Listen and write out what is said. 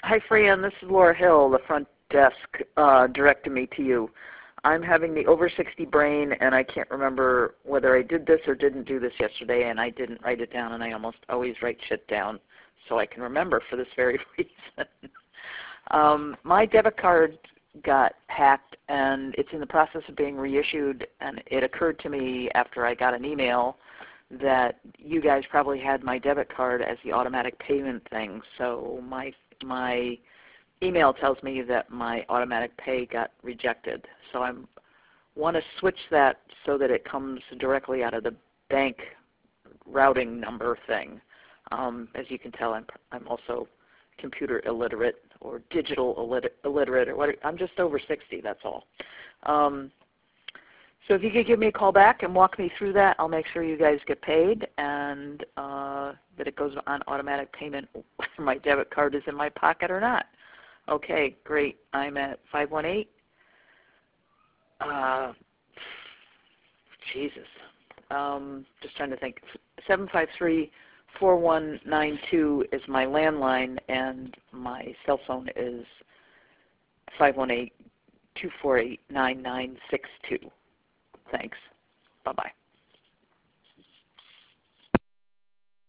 Hi, Fran. This is Laura Hill. The front desk directed me to you. I'm having the over 60 brain, and I can't remember whether I did this or didn't do this yesterday, and I didn't write it down, and I almost always write shit down so I can remember for this very reason. My debit card got hacked, and it's in the process of being reissued, and it occurred to me after I got an email that you guys probably had my debit card as the automatic payment thing, so my email tells me that my automatic pay got rejected. So I want to switch that so that it comes directly out of the bank routing number thing. As you can tell, I'm also computer illiterate or digital illiterate, or what. I'm just over 60, that's all. So if you could give me a call back and walk me through that, I'll make sure you guys get paid and that it goes on automatic payment whether my debit card is in my pocket or not. Okay, great. I'm at 518. Jesus. Just trying to think. 753-4192 is my landline, and my cell phone is 518-248-9962. Thanks. Bye-bye.